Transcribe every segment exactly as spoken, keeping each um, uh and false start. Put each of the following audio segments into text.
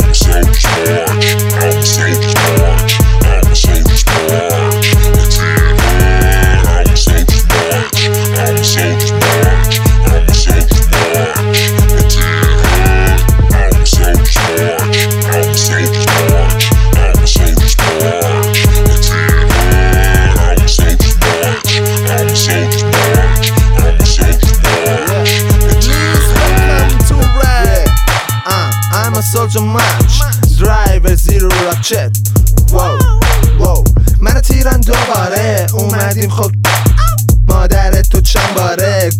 soldier march driver zero rocket واو واو من تیران دوباره اومدیم خب مادرت تو چند باره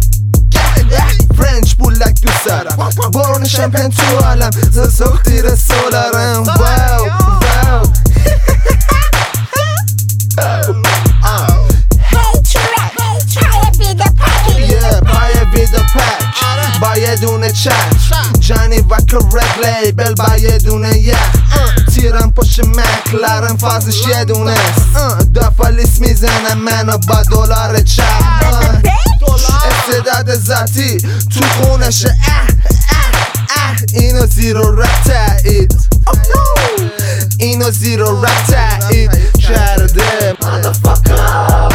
فرنچ بولک دوست دارم برون شمپن تو عالم زسوخ تیر سولارم واو واو با یه دونه چشم جانی وکر رد لیبل با یه دونه یخ تیرم پشت مکلرم فازش یه دونه دافالیس میزنم منو با دلار چپ استعداد ذاتی تو خونشه اه اه اه اینو زیرو رپ تایید اینو زیرو رپ تایید کرده motherfucker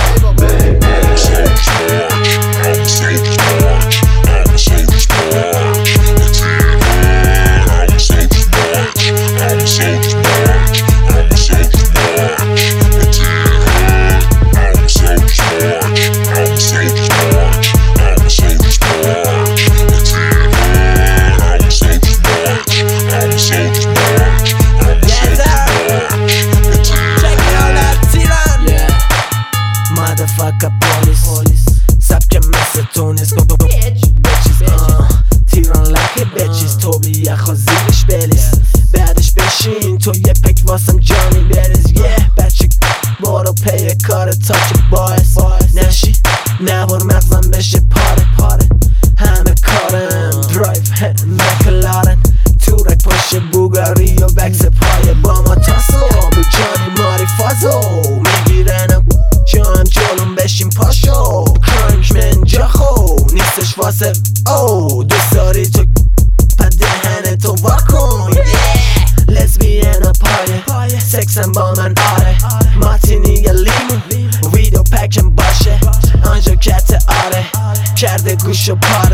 Motherfucker police سبک مثل تونس گو bitches تیران لکه bitches تو بیا خوزیرش بلیز بعدش بشین تو یه پک واسم جانی بریز یه بچه برو پی کار تا که باعث نشی نبار مغزم بشه پاره پاره همه کارم درایف مکلارن تو رک پشت بوگاری و بکس پای با ما تاسو به جانی ماری فازو میگیرنم جان جلوم بشیم پاشو کرنج من جاخو نیستش واسه او دوست داری تو پدهن تو واکن لزبین پایه سکسم با من آره ماتینی یا لیمو ویدیو پکم باشه آنجا کت آره کرده گوش و پاره